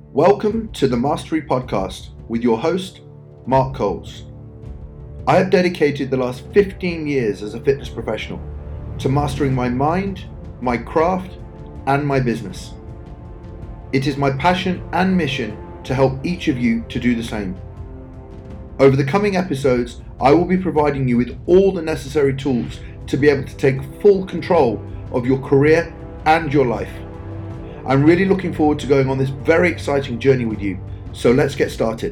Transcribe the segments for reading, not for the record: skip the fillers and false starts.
Welcome to the Mastery Podcast with your host, Mark Coles. I have dedicated the last 15 years as a fitness professional to mastering my mind, my craft, and my business. It is my passion and mission to help each of you to do the same. Over the coming episodes, I will be providing you with all the necessary tools to be able to take full control of your career and your life. I'm really looking forward to going on this very exciting journey with you, so let's get started.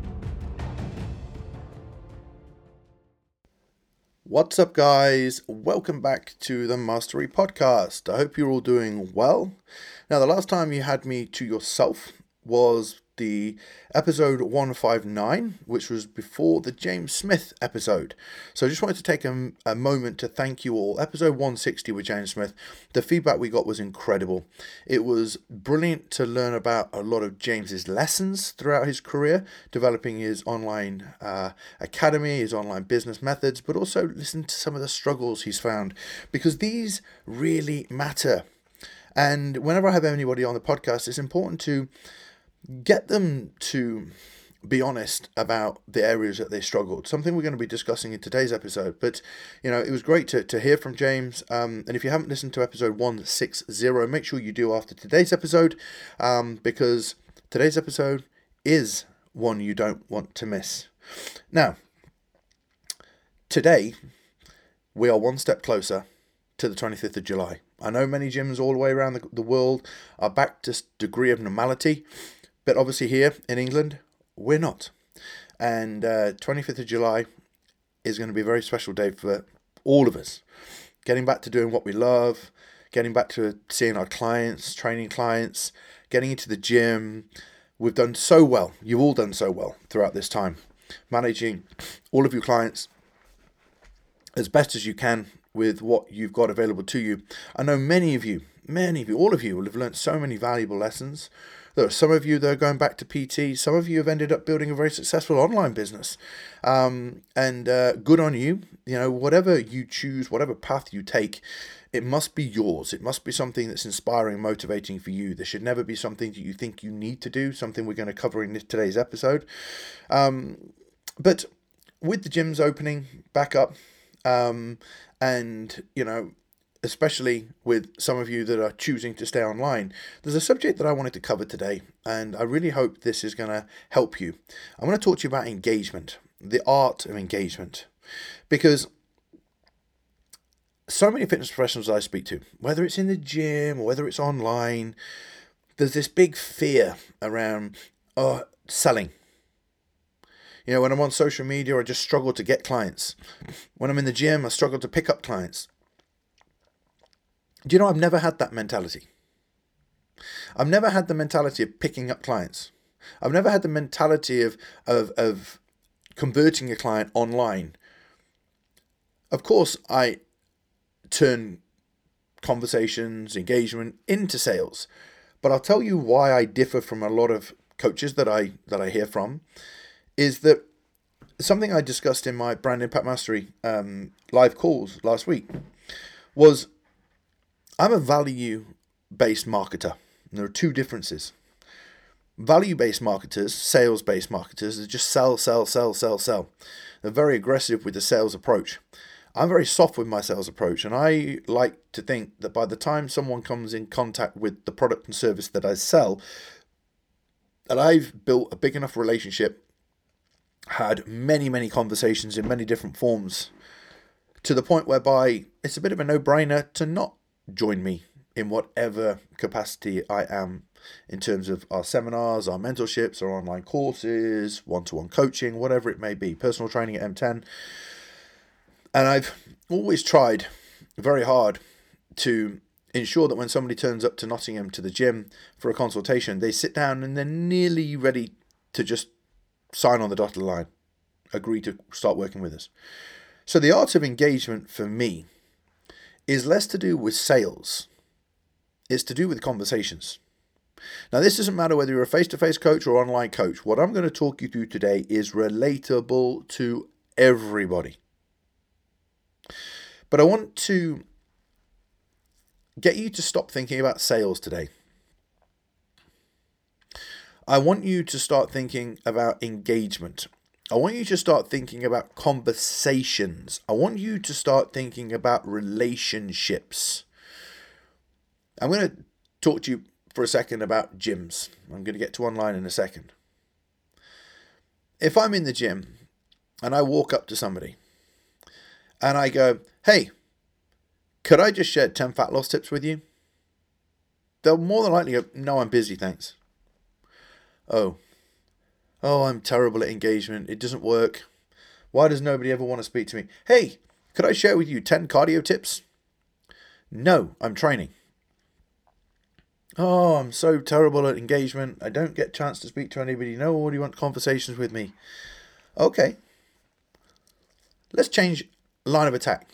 What's up, guys? Welcome back to the Mastery Podcast. I hope you're all doing well. Now, the last time you had me to yourself was the episode 159, which was before the James Smith episode. So I just wanted to take a moment to thank you all. Episode 160 with James Smith, the feedback we got was incredible. It was brilliant to learn about a lot of James's lessons throughout his career, developing his online academy, his online business methods, but also listen to some of the struggles he's found, because these really matter. And whenever I have anybody on the podcast, it's important to get them to be honest about the areas that they struggled. Something we're going to be discussing in today's episode. But, it was great to hear from James. And if you haven't listened to episode 160, make sure you do after today's episode, because today's episode is one you don't want to miss. Now, today, we are one step closer to the 25th of July. I know many gyms all the way around the world are back to degree of normality. But obviously here in England, we're not. And 25th of July is going to be a very special day for all of us. Getting back to doing what we love, getting back to seeing our clients, training clients, getting into the gym. We've done so well. You've all done so well throughout this time. Managing all of your clients as best as you can with what you've got available to you. I know many of you, all of you will have learned so many valuable lessons. There are some of you that are going back to PT. Some of you have ended up building a very successful online business. And good on you. Whatever you choose, whatever path you take, it must be yours. It must be something that's inspiring, motivating for you. There should never be something that you think you need to do, something we're going to cover in today's episode. But with the gyms opening back up, especially with some of you that are choosing to stay online, there's a subject that I wanted to cover today, and I really hope this is going to help you. I'm going to talk to you about engagement, the art of engagement, because so many fitness professionals I speak to, whether it's in the gym or whether it's online, there's this big fear around selling. When I'm on social media, I just struggle to get clients. When I'm in the gym, I struggle to pick up clients. Do I've never had that mentality. I've never had the mentality of picking up clients. I've never had the mentality of converting a client online. Of course, I turn conversations, engagement into sales. But I'll tell you why I differ from a lot of coaches that I hear from, is that something I discussed in my Brand Impact Mastery live calls last week was I'm a value-based marketer. And there are two differences. Value-based marketers, sales-based marketers, they just sell. They're very aggressive with the sales approach. I'm very soft with my sales approach, and I like to think that by the time someone comes in contact with the product and service that I sell, that I've built a big enough relationship, had many conversations in many different forms, to the point whereby it's a bit of a no-brainer to not join me in whatever capacity I am in terms of our seminars, our mentorships, our online courses, one-to-one coaching, whatever it may be, personal training at M10. And I've always tried very hard to ensure that when somebody turns up to Nottingham to the gym for a consultation, they sit down and they're nearly ready to just sign on the dotted line, agree to start working with us. So the art of engagement for me is less to do with sales. It's to do with conversations. Now, this doesn't matter whether you're a face-to-face coach or online coach. What I'm going to talk you through today is relatable to everybody. But I want to get you to stop thinking about sales today. I want you to start thinking about engagement. I want you to start thinking about conversations. I want you to start thinking about relationships. I'm going to talk to you for a second about gyms. I'm going to get to online in a second. If I'm in the gym and I walk up to somebody and I go, hey, could I just share 10 fat loss tips with you? They'll more than likely go, no, I'm busy, thanks. Oh, I'm terrible at engagement. It doesn't work. Why does nobody ever want to speak to me? Hey, could I share with you 10 cardio tips? No, I'm training. Oh, I'm so terrible at engagement. I don't get a chance to speak to anybody. Nobody wants conversations with me. Okay. Let's change line of attack.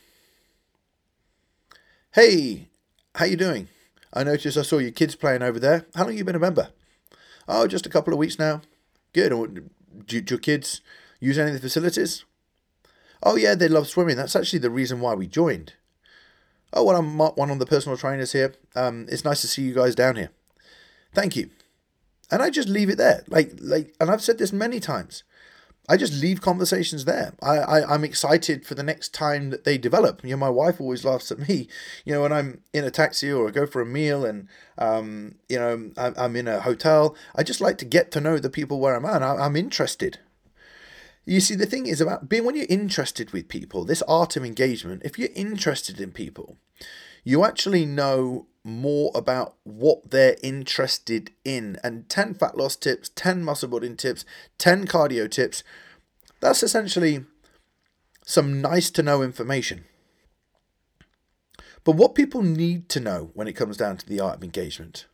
Hey, how you doing? I noticed I saw your kids playing over there. How long have you been a member? Oh, just a couple of weeks now. Good. Do your kids use any of the facilities? Oh, yeah, they love swimming. That's actually the reason why we joined. Oh, well, I'm one of the personal trainers here. It's nice to see you guys down here. Thank you. And I just leave it there. And I've said this many times. I just leave conversations there. I'm excited for the next time that they develop. My wife always laughs at me, when I'm in a taxi or I go for a meal and, I'm in a hotel. I just like to get to know the people where I'm at. I'm interested. You see, the thing is about when you're interested with people, this art of engagement, if you're interested in people, you actually know more about what they're interested in. And 10 fat loss tips, 10 muscle building tips, 10 cardio tips, that's essentially some nice to know information. But what people need to know when it comes down to the art of engagement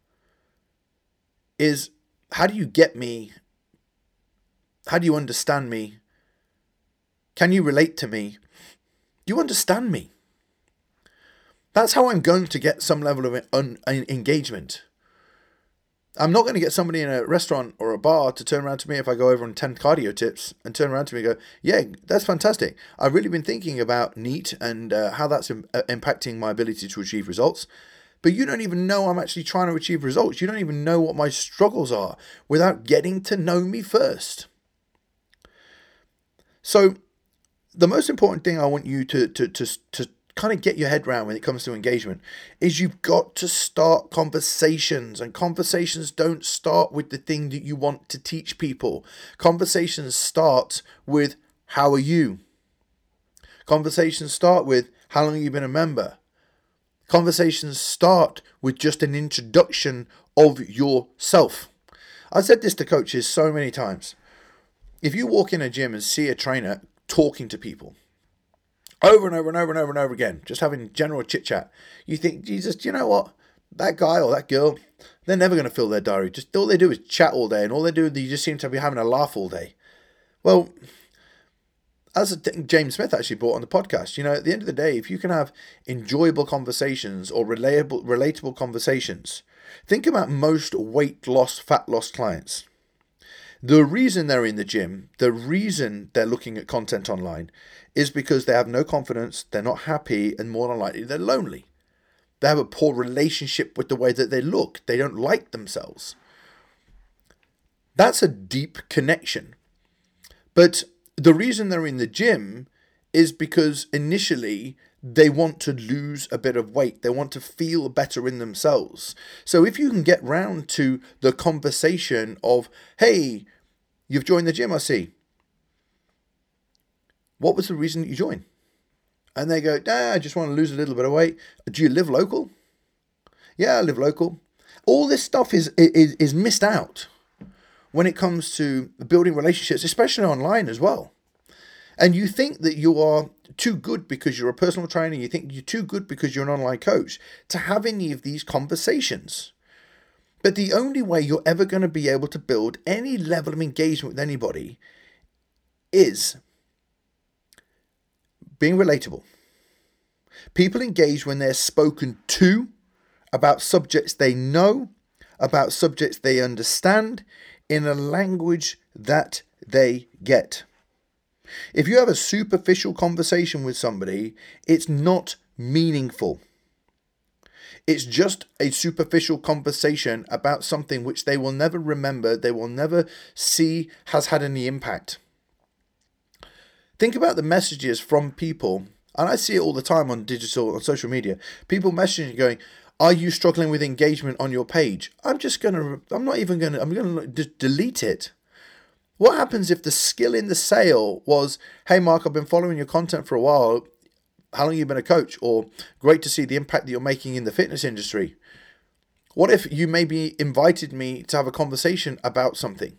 is, how do you get me? How do you understand me? Can you relate to me? Do you understand me? That's how I'm going to get some level of engagement. I'm not going to get somebody in a restaurant or a bar to turn around to me if I go over on 10 cardio tips and turn around to me and go, yeah, that's fantastic. I've really been thinking about NEAT and how that's impacting my ability to achieve results. But you don't even know I'm actually trying to achieve results. You don't even know what my struggles are without getting to know me first. So the most important thing I want you to kind of get your head around when it comes to engagement is you've got to start conversations, and conversations don't start with the thing that you want to teach people. Conversations start with, how are you? Conversations start with, how long have you been a member? Conversations start with just an introduction of yourself. I've said this to coaches so many times. If you walk in a gym and see a trainer talking to people over and over and over and over and over again, just having general chit chat, you think, Jesus, do you know what? That guy or that girl, they're never going to fill their diary. Just all they do is chat all day, and all they do, they just seem to be having a laugh all day. Well, as James Smith actually brought on the podcast, at the end of the day, if you can have enjoyable conversations or relatable conversations, think about most weight loss, fat loss clients. The reason they're in the gym, the reason they're looking at content online is because they have no confidence, they're not happy, and more than likely they're lonely. They have a poor relationship with the way that they look. They don't like themselves. That's a deep connection. But the reason they're in the gym is because initially they want to lose a bit of weight. They want to feel better in themselves. So if you can get round to the conversation of, hey, you've joined the gym, I see. What was the reason that you joined? And they go, I just want to lose a little bit of weight. Do you live local? Yeah, I live local. All this stuff is missed out when it comes to building relationships, especially online as well. And you think that you are too good because you're a personal trainer, you think you're too good because you're an online coach to have any of these conversations. But the only way you're ever going to be able to build any level of engagement with anybody is being relatable. People engage when they're spoken to about subjects they know, about subjects they understand, in a language that they get. If you have a superficial conversation with somebody, it's not meaningful. It's just a superficial conversation about something which they will never remember, they will never see has had any impact. Think about the messages from people, and I see it all the time on social media. People messaging going, "Are you struggling with engagement on your page?" I'm gonna just delete it. What happens if the skill in the sale was, "Hey Mark, I've been following your content for a while. How long have you been a coach?" Or, "Great to see the impact that you're making in the fitness industry." What if you maybe invited me to have a conversation about something?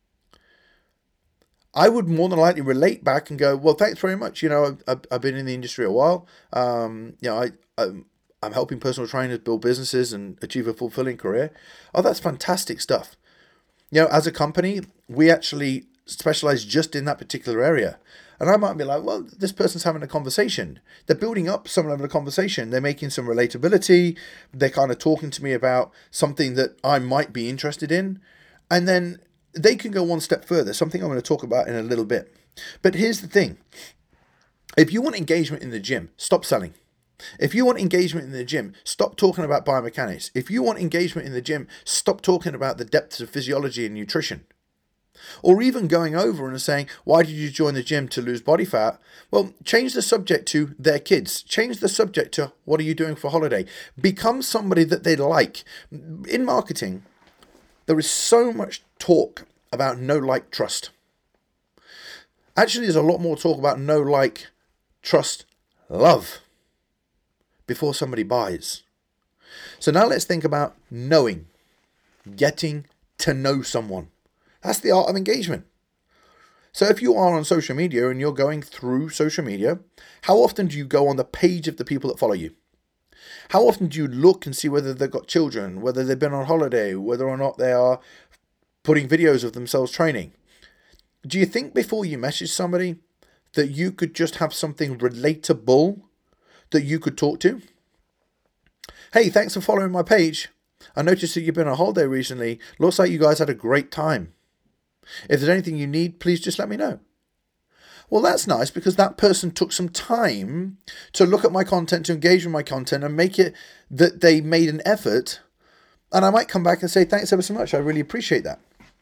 I would more than likely relate back and go, "Well, thanks very much. I've been in the industry a while. I'm helping personal trainers build businesses and achieve a fulfilling career." Oh, that's fantastic stuff. As a company, we actually specialize just in that particular area. And I might be like, well, this person's having a conversation. They're building up some level of conversation. They're making some relatability. They're kind of talking to me about something that I might be interested in. And then they can go one step further, something I'm going to talk about in a little bit. But here's the thing. If you want engagement in the gym, stop selling. If you want engagement in the gym, stop talking about biomechanics. If you want engagement in the gym, stop talking about the depths of physiology and nutrition. Or even going over and saying, "Why did you join the gym? To lose body fat?" Well, change the subject to their kids. Change the subject to, "What are you doing for holiday?" Become somebody that they like. In marketing, there is so much talk about know, like, trust. Actually, there's a lot more talk about know, like, trust, love before somebody buys. So now let's think about knowing, getting to know someone. That's the art of engagement. So if you are on social media and you're going through social media, how often do you go on the page of the people that follow you? How often do you look and see whether they've got children, whether they've been on holiday, whether or not they are putting videos of themselves training? Do you think before you message somebody that you could just have something relatable that you could talk to? "Hey, thanks for following my page. I noticed that you've been on holiday recently. Looks like you guys had a great time. If there's anything you need, please just let me know." Well, that's nice because that person took some time to look at my content, to engage with my content and make it that they made an effort. And I might come back and say, "Thanks ever so much. I really appreciate that."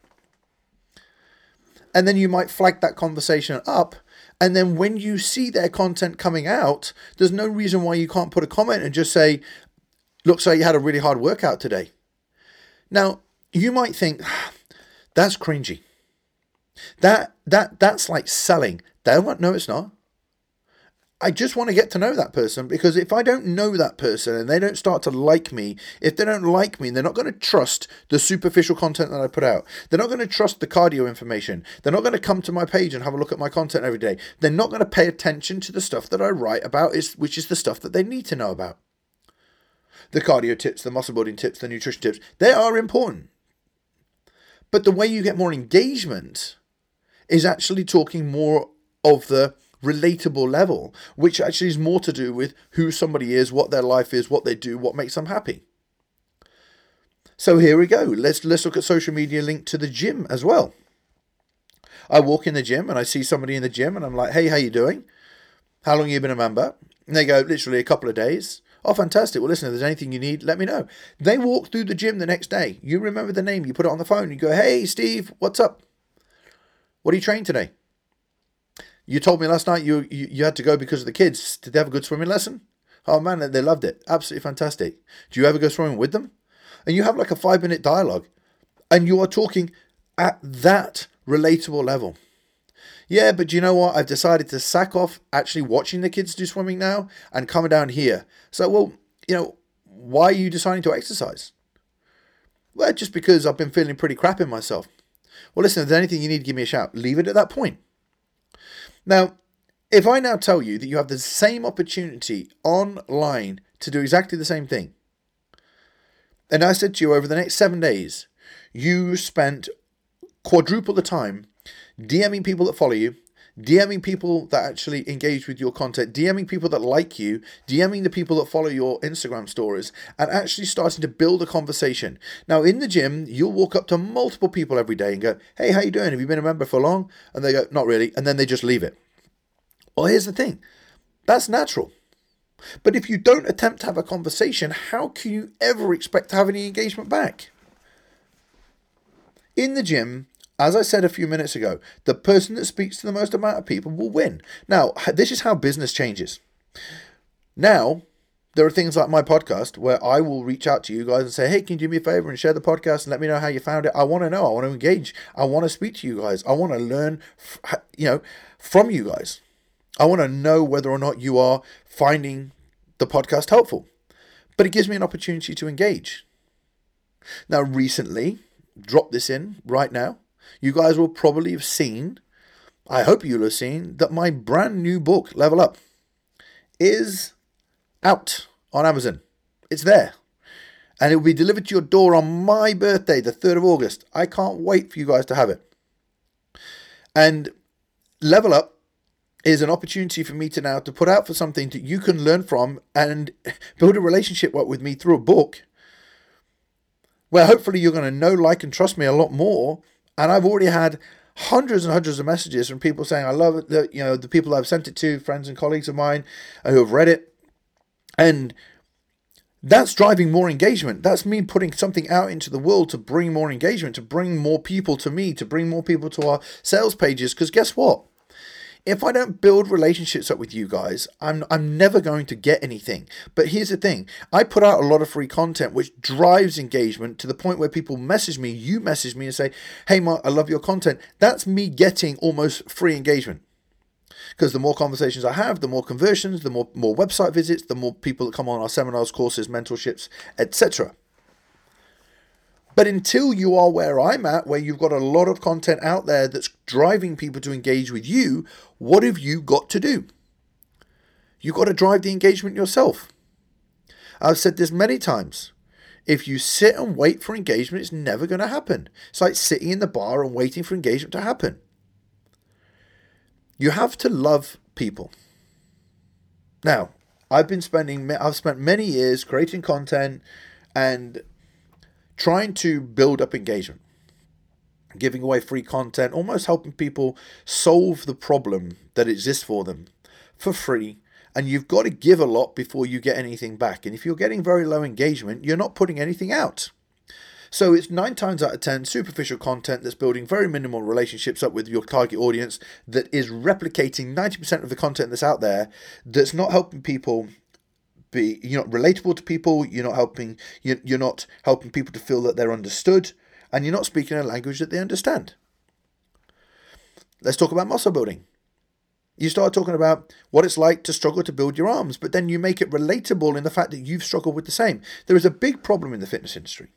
And then you might flag that conversation up. And then when you see their content coming out, there's no reason why you can't put a comment and just say, "Looks like you had a really hard workout today." Now, you might think, "That's cringy. That's like selling." No, it's not. I just want to get to know that person, because if I don't know that person and they don't start to like me, if they don't like me, they're not going to trust the superficial content that I put out. They're not going to trust the cardio information. They're not going to come to my page and have a look at my content every day. They're not going to pay attention to the stuff that I write about, which is the stuff that they need to know about. The cardio tips, the muscle building tips, the nutrition tips, they are important. But the way you get more engagement is actually talking more of the relatable level, which actually is more to do with who somebody is, what their life is, what they do, what makes them happy. So here we go. Let's look at social media linked to the gym as well. I walk in the gym and I see somebody in the gym and I'm like, "Hey, how you doing? How long have you been a member?" And they go, "Literally a couple of days." "Oh, fantastic. Well, listen, if there's anything you need, let me know." They walk through the gym the next day. You remember the name, you put it on the phone, you go, "Hey, Steve, what's up? What are you training today? You told me last night you had to go because of the kids. Did they have a good swimming lesson?" "Oh man, they loved it. Absolutely fantastic. Do you ever go swimming with them?" And you have like a 5-minute dialogue and you are talking at that relatable level. "Yeah, but you know what? I've decided to sack off actually watching the kids do swimming now and coming down here." So, well, why are you deciding to exercise? "Well, just because I've been feeling pretty crap in myself." "Well, listen, if there's anything you need, give me a shout." Leave it at that point. Now, if I now tell you that you have the same opportunity online to do exactly the same thing, and I said to you over the next 7 days, you spent quadruple the time DMing people that follow you, DMing people that actually engage with your content, DMing people that like you, DMing the people that follow your Instagram stories, and actually starting to build a conversation. Now, in the gym, you'll walk up to multiple people every day and go, "Hey, how you doing? Have you been a member for long?" And they go, "Not really." And then they just leave it. Well, here's the thing. That's natural. But if you don't attempt to have a conversation, how can you ever expect to have any engagement back? In the gym, as I said a few minutes ago, the person that speaks to the most amount of people will win. Now, this is how business changes. Now, there are things like my podcast where I will reach out to you guys and say, hey, can you do me a favor and share the podcast and let me know how you found it? I want to know. I want to engage. I want to speak to you guys. I want to learn, from you guys. I want to know whether or not you are finding the podcast helpful. But it gives me an opportunity to engage. Now, recently, drop this in right now. You guys will probably have seen, I hope you'll have seen, that my brand new book, Level Up, is out on Amazon. It's there. And it will be delivered to your door on my birthday, the 3rd of August. I can't wait for you guys to have it. And Level Up is an opportunity for me to put out for something that you can learn from and build a relationship with me through a book where hopefully you're going to know, like, and trust me a lot more. And I've already had hundreds and hundreds of messages from people saying, I love it. The people I've sent it to, friends and colleagues of mine who have read it. And that's driving more engagement. That's me putting something out into the world to bring more engagement, to bring more people to me, to bring more people to our sales pages. Because guess what? If I don't build relationships up with you guys, I'm never going to get anything. But here's the thing. I put out a lot of free content which drives engagement to the point where people message me, you message me and say, hey Mark, I love your content. That's me getting almost free engagement. Because the more conversations I have, the more conversions, the more website visits, the more people that come on our seminars, courses, mentorships, etc. But until you are where I'm at, where you've got a lot of content out there that's driving people to engage with you, what have you got to do? You've got to drive the engagement yourself. I've said this many times. If you sit and wait for engagement, it's never going to happen. It's like sitting in the bar and waiting for engagement to happen. You have to love people. Now, I've spent many years creating content and trying to build up engagement, giving away free content, almost helping people solve the problem that exists for them for free. And you've got to give a lot before you get anything back. And if you're getting very low engagement, you're not putting anything out. So it's 9 times out of 10 superficial content that's building very minimal relationships up with your target audience, that is replicating 90% of the content that's out there, that's not helping people you're not relatable to people, you're not helping people to feel that they're understood, and you're not speaking a language that they understand. Let's talk about muscle building. You start talking about what it's like to struggle to build your arms, but then you make it relatable in the fact that you've struggled with the same. There is a big problem in the fitness industry.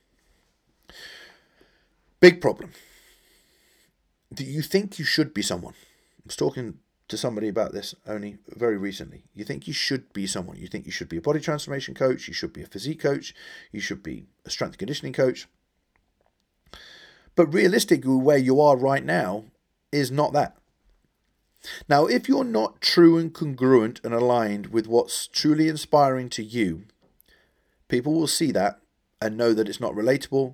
Big problem. That you think you should be someone. I was talking to somebody about this only very recently. You think you should be someone. You think you should be a body transformation coach. You should be a physique coach. You should be a strength and conditioning coach. But realistically, where you are right now is not that. Now, if you're not true and congruent and aligned with what's truly inspiring to you, people will see that and know that it's not relatable.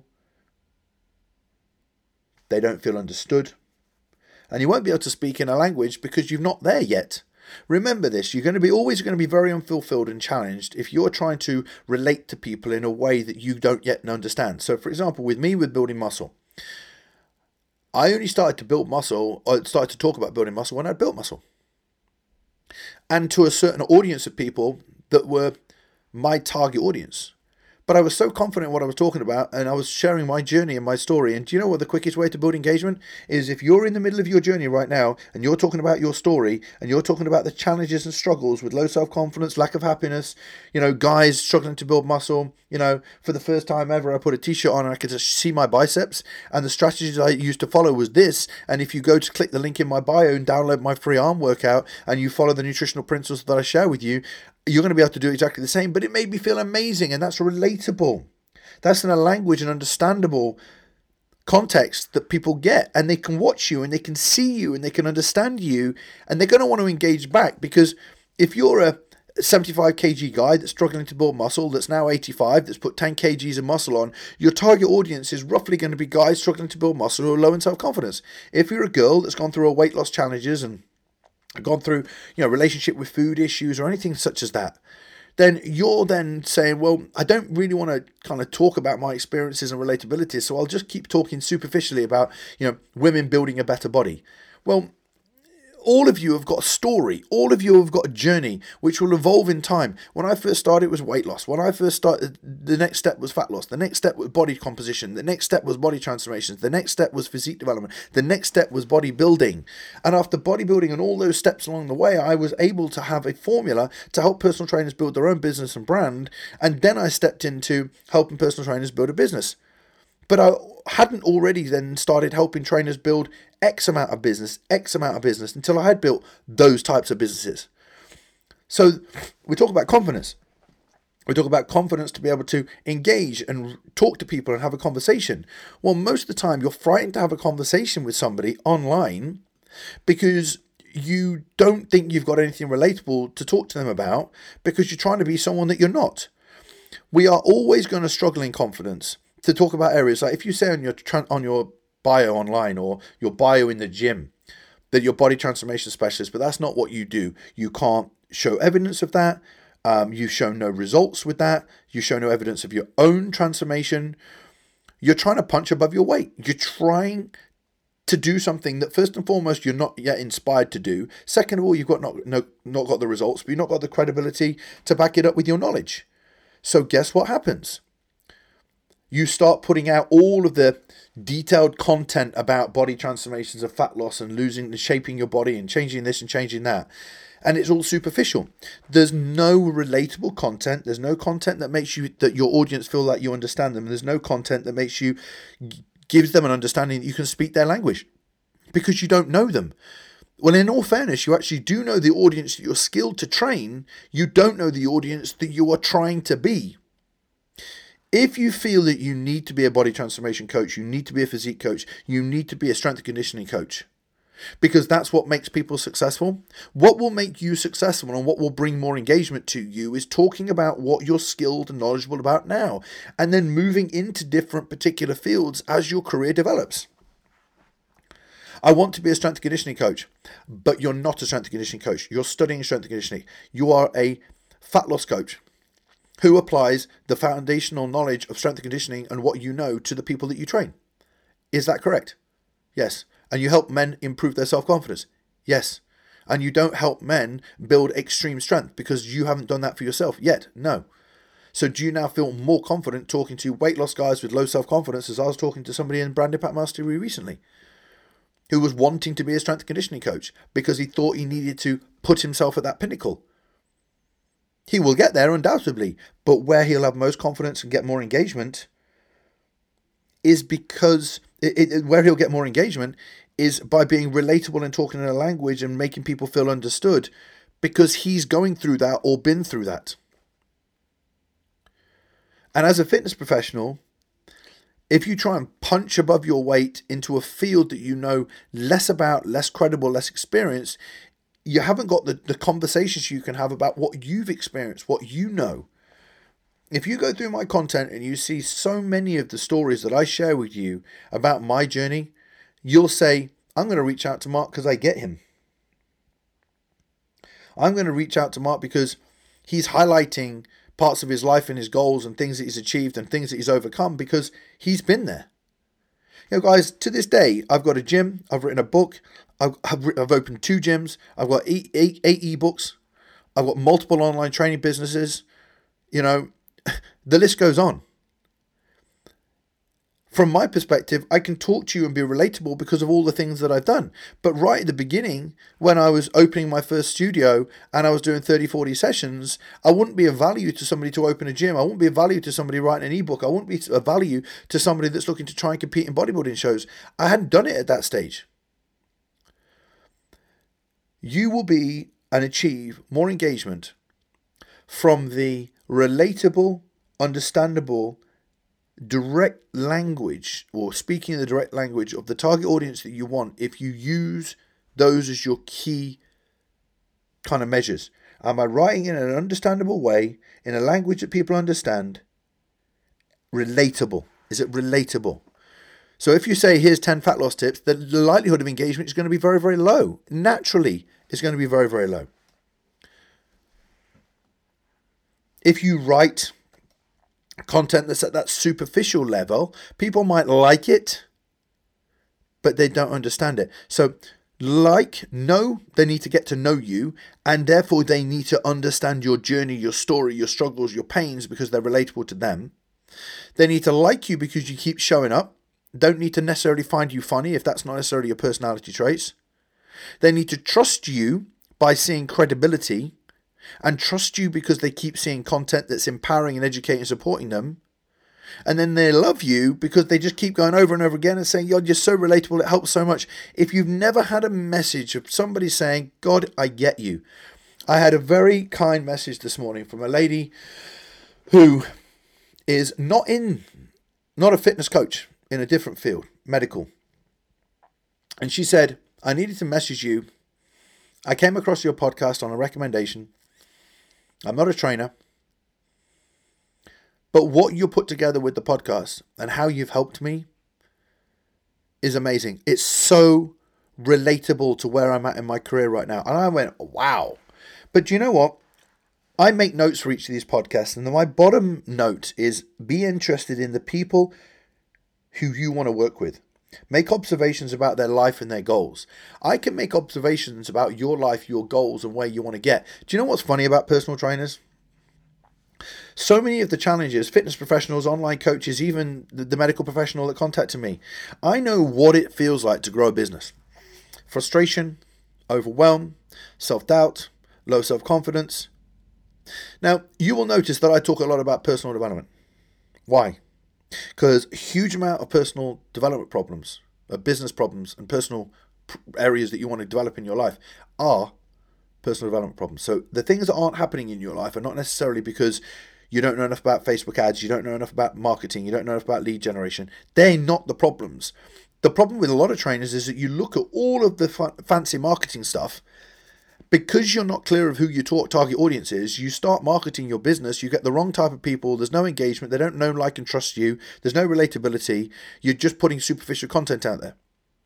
They don't feel understood. And you won't be able to speak in a language because you're not there yet. Remember this, you're always going to be very unfulfilled and challenged if you're trying to relate to people in a way that you don't yet understand. So for example, with building muscle, I only started to talk about building muscle when I built muscle. And to a certain audience of people that were my target audience. But I was so confident in what I was talking about, and I was sharing my journey and my story. And do you know what the quickest way to build engagement is? If you're in the middle of your journey right now and you're talking about your story and you're talking about the challenges and struggles with low self-confidence, lack of happiness, guys struggling to build muscle, for the first time ever, I put a t-shirt on and I could just see my biceps, and the strategies I used to follow was this. And if you go to click the link in my bio and download my free arm workout and you follow the nutritional principles that I share with you, you're going to be able to do exactly the same, but it made me feel amazing, and that's relatable. That's in a language and understandable context that people get, and they can watch you and they can see you and they can understand you, and they're going to want to engage back. Because if you're a 75 kg guy that's struggling to build muscle, that's now 85, that's put 10 kgs of muscle on, your target audience is roughly going to be guys struggling to build muscle who are low in self-confidence. If you're a girl that's gone through a weight loss challenges and gone through relationship with food issues or anything such as that, then you're then saying, well, I don't really want to kind of talk about my experiences and relatability, so I'll just keep talking superficially about, women building a better body. Well, all of you have got a story. All of you have got a journey which will evolve in time. When I first started, it was weight loss. When I first started, the next step was fat loss. The next step was body composition. The next step was body transformations. The next step was physique development. The next step was bodybuilding. And after bodybuilding and all those steps along the way, I was able to have a formula to help personal trainers build their own business and brand. And then I stepped into helping personal trainers build a business. But I hadn't already then started helping trainers build X amount of business until I had built those types of businesses. So we talk about confidence. We talk about confidence to be able to engage and talk to people and have a conversation. Well, most of the time you're frightened to have a conversation with somebody online because you don't think you've got anything relatable to talk to them about because you're trying to be someone that you're not. We are always going to struggle in confidence to talk about areas like if you say on your bio online or your bio in the gym that you're body transformation specialist, but that's not what you do. You can't show evidence of that. You show no results with that. You show no evidence of your own transformation. You're trying to punch above your weight. You're trying to do something that first and foremost you're not yet inspired to do. Second of all, you've got not got the results, but you've not got the credibility to back it up with your knowledge. So guess what happens? You start putting out all of the detailed content about body transformations of fat loss and losing and shaping your body and changing this and changing that. And it's all superficial. There's no relatable content. There's no content that makes that your audience feel like you understand them. And there's no content that gives them an understanding that you can speak their language because you don't know them. Well, in all fairness, you actually do know the audience that you're skilled to train. You don't know the audience that you are trying to be. If you feel that you need to be a body transformation coach, you need to be a physique coach, you need to be a strength and conditioning coach, because that's what makes people successful. What will make you successful and what will bring more engagement to you is talking about what you're skilled and knowledgeable about now, and then moving into different particular fields as your career develops. I want to be a strength and conditioning coach, but you're not a strength and conditioning coach. You're studying strength and conditioning. You are a fat loss coach who applies the foundational knowledge of strength and conditioning and what you know to the people that you train. Is that correct? Yes. And you help men improve their self-confidence? Yes. And you don't help men build extreme strength because you haven't done that for yourself yet? No. So do you now feel more confident talking to weight loss guys with low self-confidence, as I was talking to somebody in Brand Impact Mastery recently who was wanting to be a strength and conditioning coach because he thought he needed to put himself at that pinnacle? He will get there undoubtedly, but where he'll have most confidence and get more engagement is because where he'll get more engagement is by being relatable and talking in a language and making people feel understood because he's going through that or been through that. And as a fitness professional, if you try and punch above your weight into a field that you know less about, less credible, less experienced, you haven't got the conversations you can have about what you've experienced, what you know. If you go through my content and you see so many of the stories that I share with you about my journey, you'll say, I'm going to reach out to Mark because I get him. I'm going to reach out to Mark because he's highlighting parts of his life and his goals and things that he's achieved and things that he's overcome because he's been there. You know, guys, to this day, I've got a gym, I've written a book, I've opened 2 gyms, I've got eight ebooks, I've got multiple online training businesses, the list goes on. From my perspective, I can talk to you and be relatable because of all the things that I've done. But right at the beginning, when I was opening my first studio and I was doing 30, 40 sessions, I wouldn't be of value to somebody to open a gym. I wouldn't be of value to somebody writing an ebook. I wouldn't be of value to somebody that's looking to try and compete in bodybuilding shows. I hadn't done it at that stage. You will be and achieve more engagement from the relatable, understandable, direct language, or speaking in the direct language of the target audience that you want, if you use those as your key kind of measures. Am I writing in an understandable way, in a language that people understand? Relatable. Is it relatable? So if you say, here's 10 fat loss tips, the likelihood of engagement is going to be very, very low. Naturally, it's going to be very, very low. if you write content that's at that superficial level, people might like it, but they don't understand it. So know they need to get to know you, and therefore they need to understand your journey, your story, your struggles, your pains, because they're relatable to them. They need to like you because you keep showing up. Don't need to necessarily find you funny if that's not necessarily your personality traits. They need to trust you by seeing credibility, and trust you because they keep seeing content that's empowering and educating and supporting them. And then they love you because they just keep going over and over again and saying, you're so relatable, it helps so much. If you've never had a message of somebody saying, God, I get you. I had a very kind message this morning from a lady who is not a fitness coach, in a different field, medical. And she said, I needed to message you. I came across your podcast on a recommendation. I'm not a trainer. But what you put together with the podcast and how you've helped me is amazing. It's so relatable to where I'm at in my career right now. And I went, wow. But do you know what? I make notes for each of these podcasts. And my bottom note is be interested in the people who you want to work with. Make observations about their life and their goals. I can make observations about your life, your goals, and where you want to get. Do you know what's funny about personal trainers? So many of the challenges, fitness professionals, online coaches, even the medical professional that contacted me, I know what it feels like to grow a business. Frustration, overwhelm, self-doubt, low self-confidence. Now, you will notice that I talk a lot about personal development. Why? Because a huge amount of personal development problems, business problems, and personal areas that you want to develop in your life are personal development problems. So the things that aren't happening in your life are not necessarily because you don't know enough about Facebook ads, you don't know enough about marketing, you don't know enough about lead generation. They're not the problems. The problem with a lot of trainers is that you look at all of the fancy marketing stuff. Because you're not clear of who your target audience is, you start marketing your business, you get the wrong type of people, there's no engagement, they don't know, like, and trust you, there's no relatability, you're just putting superficial content out there.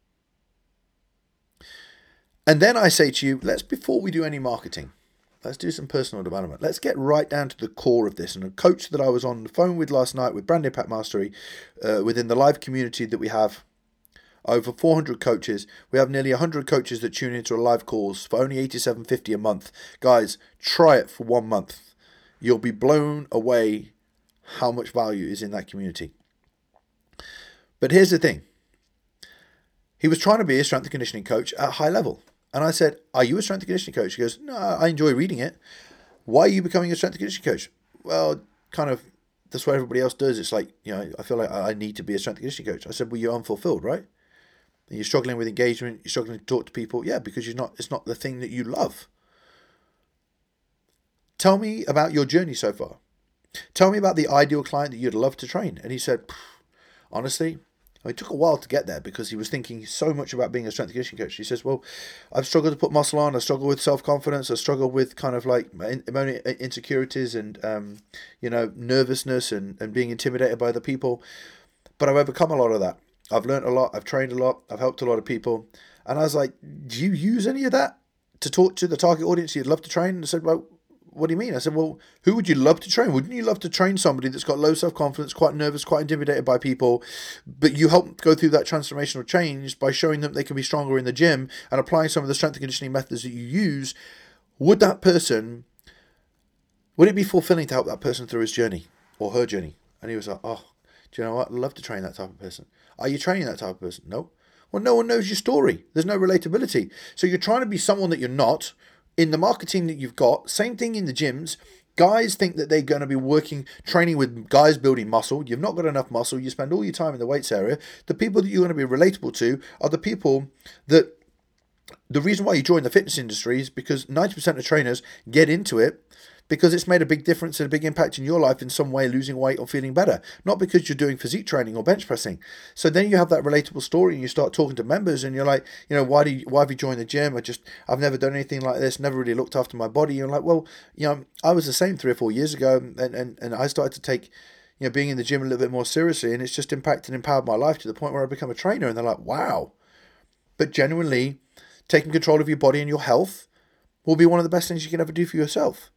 And then I say to you, before we do any marketing, let's do some personal development. Let's get right down to the core of this. And a coach that I was on the phone with last night with Brand Impact Mastery, within the live community that we have, over 400 coaches. We have nearly 100 coaches that tune into a live calls for only $87.50 a month. Guys, try it for 1 month. You'll be blown away how much value is in that community. But here's the thing. He was trying to be a strength and conditioning coach at a high level. And I said, are you a strength and conditioning coach? He goes, no, I enjoy reading it. Why are you becoming a strength and conditioning coach? Well, kind of, that's what everybody else does. It's like, I feel like I need to be a strength and conditioning coach. I said, well, you're unfulfilled, right? And you're struggling with engagement, you're struggling to talk to people. Yeah, because it's not the thing that you love. Tell me about your journey so far. Tell me about the ideal client that you'd love to train. And he said, honestly, it took a while to get there because he was thinking so much about being a strength and conditioning coach. He says, well, I've struggled to put muscle on. I struggle with self-confidence. I struggle with kind of like my own insecurities and, nervousness and being intimidated by other people. But I've overcome a lot of that. I've learned a lot. I've trained a lot. I've helped a lot of people. And I was like, do you use any of that to talk to the target audience you'd love to train? And I said, well, what do you mean? I said, well, who would you love to train? Wouldn't you love to train somebody that's got low self-confidence, quite nervous, quite intimidated by people, but you help go through that transformational change by showing them they can be stronger in the gym and applying some of the strength and conditioning methods that you use? Would it be fulfilling to help that person through his journey or her journey? And he was like, oh, do you know what? I'd love to train that type of person. Are you training that type of person? No. Well, no one knows your story. There's no relatability. So you're trying to be someone that you're not. In the marketing that you've got, same thing in the gyms. Guys think that they're going to be training with guys building muscle. You've not got enough muscle. You spend all your time in the weights area. The people that you're going to be relatable to are the people that, the reason why you join the fitness industry is because 90% of trainers get into it because it's made a big difference and a big impact in your life in some way, losing weight or feeling better. Not because you're doing physique training or bench pressing. So then you have that relatable story and you start talking to members and you're like, why have you joined the gym? I've never done anything like this, never really looked after my body. You're like, well, I was the same 3 or 4 years ago and I started to take, being in the gym a little bit more seriously, and it's just impacted and empowered my life to the point where I become a trainer. And they're like, wow. But genuinely, taking control of your body and your health will be one of the best things you can ever do for yourself.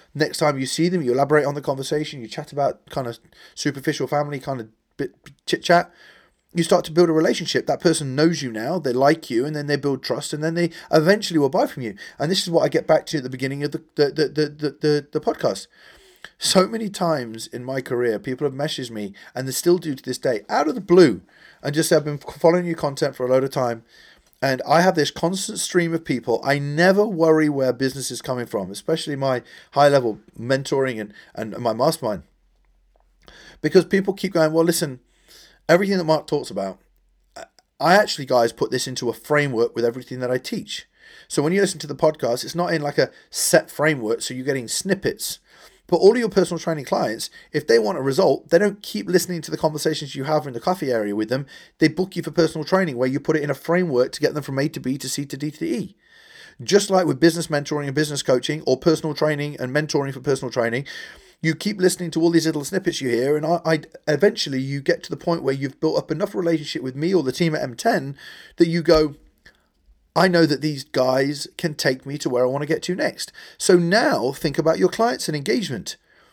Next time you see them, you elaborate on the conversation, you chat about kind of superficial family kind of bit chit chat. You start to build a relationship. That person knows you now, they like you, and then they build trust, and then they eventually will buy from you. And this is what I get back to at the beginning of the podcast. So many times in my career, people have messaged me, and they still do to this day, out of the blue, and just say, I've been following your content for a load of time, and I have this constant stream of people. I never worry where business is coming from, especially my high-level mentoring and my mastermind. Because people keep going, well, listen, everything that Mark talks about, I actually, guys, put this into a framework with everything that I teach. So when you listen to the podcast, it's not in like a set framework, so you're getting snippets. But all of your personal training clients, if they want a result, they don't keep listening to the conversations you have in the coffee area with them. They book you for personal training where you put it in a framework to get them from A to B to C to D to E. Just like with business mentoring and business coaching, or personal training and mentoring for personal training, you keep listening to all these little snippets you hear, and I eventually you get to the point where you've built up enough relationship with me or the team at M10 that you go, I know that these guys can take me to where I want to get to next. So now think about your clients and engagement.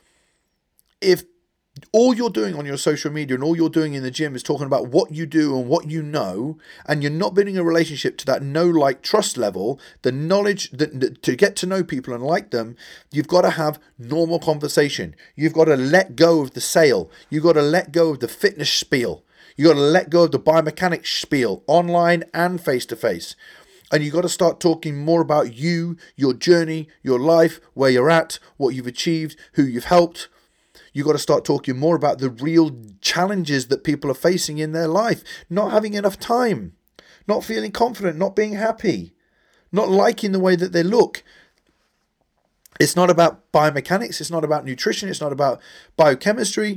If all you're doing on your social media and all you're doing in the gym is talking about what you do and what you know, and you're not building a relationship to that know, like, trust level, the knowledge that to get to know people and like them, you've got to have normal conversation. You've got to let go of the sale. You've got to let go of the fitness spiel. You've got to let go of the biomechanics spiel, online and face-to-face. And you've got to start talking more about you, your journey, your life, where you're at, what you've achieved, who you've helped. You've got to start talking more about the real challenges that people are facing in their life. Not having enough time, not feeling confident, not being happy, not liking the way that they look. It's not about biomechanics. It's not about nutrition. It's not about biochemistry.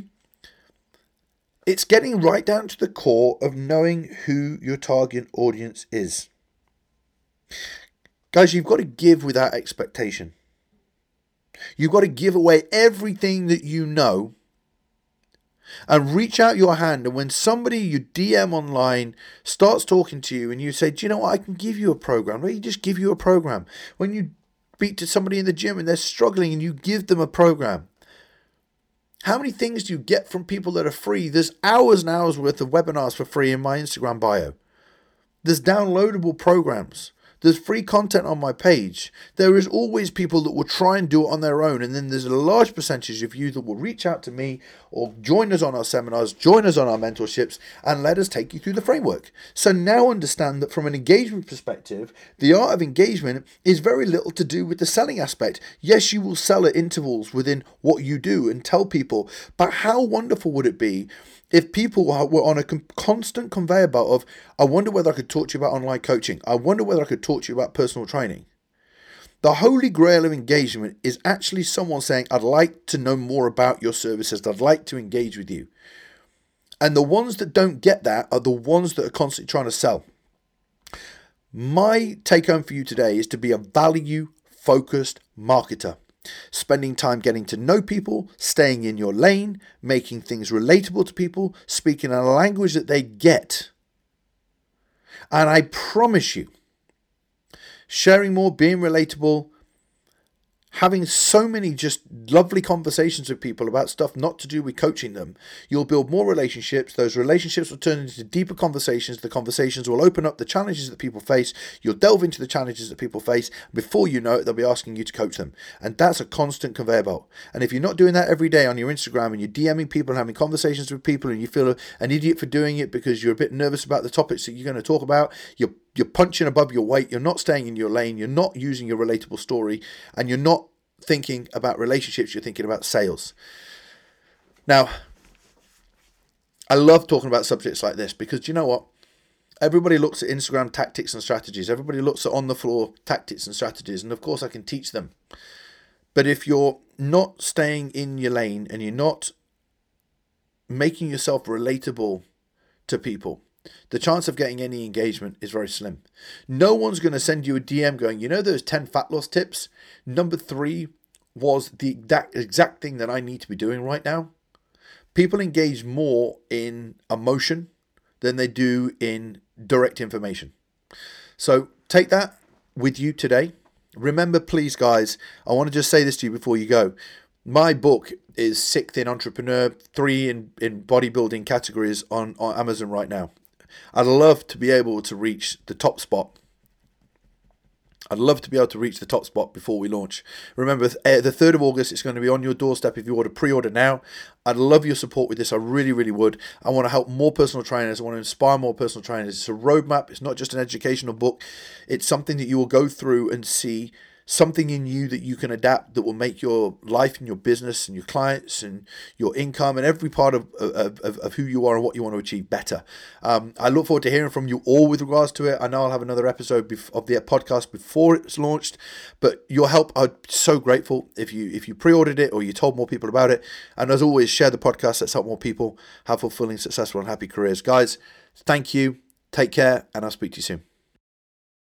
It's getting right down to the core of knowing who your target audience is. Guys, you've got to give without expectation. You've got to give away everything that you know and reach out your hand. And when somebody you DM online starts talking to you and you say, do you know what, I can give you a program. Let me just give you a program. When you speak to somebody in the gym and they're struggling and you give them a program. How many things do you get from people that are free? There's hours and hours worth of webinars for free in my Instagram bio. There's downloadable programs. There's free content on my page. There is always people that will try and do it on their own. And then there's a large percentage of you that will reach out to me or join us on our seminars, join us on our mentorships, and let us take you through the framework. So now understand that from an engagement perspective, the art of engagement is very little to do with the selling aspect. Yes, you will sell at intervals within what you do and tell people, but how wonderful would it be if people were on a constant conveyor belt of, I wonder whether I could talk to you about online coaching. I wonder whether I could talk to you about personal training. The holy grail of engagement is actually someone saying, I'd like to know more about your services. I'd like to engage with you. And the ones that don't get that are the ones that are constantly trying to sell. My take home for you today is to be a value-focused marketer. Spending time getting to know people, staying in your lane, making things relatable to people, speaking in a language that they get. And I promise you, sharing more, being relatable, having so many just lovely conversations with people about stuff not to do with coaching them, you'll build more relationships. Those relationships will turn into deeper conversations. The conversations will open up the challenges that people face. You'll delve into the challenges that people face. Before you know it, they'll be asking you to coach them. And that's a constant conveyor belt. And if you're not doing that every day on your Instagram and you're DMing people and having conversations with people and you feel an idiot for doing it because you're a bit nervous about the topics that you're going to talk about, you're punching above your weight, you're not staying in your lane, you're not using your relatable story, and you're not thinking about relationships, you're thinking about sales. Now, I love talking about subjects like this because do you know what? Everybody looks at Instagram tactics and strategies. Everybody looks at on-the-floor tactics and strategies, and of course I can teach them. But if you're not staying in your lane and you're not making yourself relatable to people, the chance of getting any engagement is very slim. No one's going to send you a DM going, you know those 10 fat loss tips? Number 3 was the exact thing that I need to be doing right now. People engage more in emotion than they do in direct information. So take that with you today. Remember, please, guys, I want to just say this to you before you go. My book is Sick Thin Entrepreneur, 3 in bodybuilding categories on Amazon right now. I'd love to be able to reach the top spot. Before we launch. Remember, the 3rd of August, it's going to be on your doorstep if you order pre-order now. I'd love your support with this. I really, really would. I want to help more personal trainers. I want to inspire more personal trainers. It's a roadmap. It's not just an educational book. It's something that you will go through and see something in you that you can adapt that will make your life and your business and your clients and your income and every part of who you are and what you want to achieve better. I look forward to hearing from you all with regards to it. I know I'll have another episode of the podcast before it's launched, but your help, I'm so grateful if you pre-ordered it or you told more people about it. And as always, share the podcast. Let's help more people have fulfilling, successful and happy careers. Guys, thank you. Take care, and I'll speak to you soon.